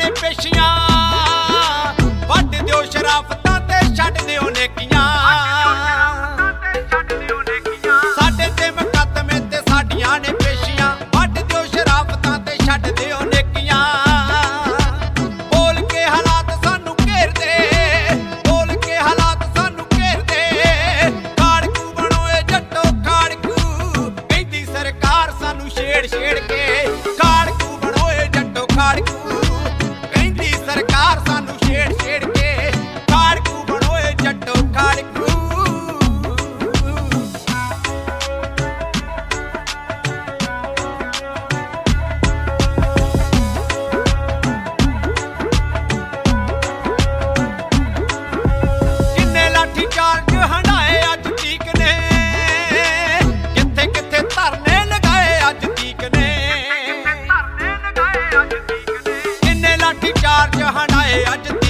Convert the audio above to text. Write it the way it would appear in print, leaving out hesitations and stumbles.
ने पेशियां वट दिओ शराफतां ते छड्ड दिओ नेकियां साडे ते मुकदमे ते साडियां ने पेशियां वट दिओ शराफतां ते छड्ड दिओ नेकियां बोल के हालात सानू घेरदे बोल के हालात सानू घेरदे खाड़कू बनो ए जट्टो खाड़कू कहंदी सरकार सानू छेड़ छेड़ के खाड़कू बनो ए जट्टो खाड़कू कहंदी सरकार सानू छेड़ छेड़ के खाड़कू बनो ए जट्टो खाड़कू किन्ने लाठी चार्ज हंडाए अज ठीक ने कित्थे कित्थे धरने लगाए अज ठीक ने किन्ने लाठी चार्ज हंडाए अज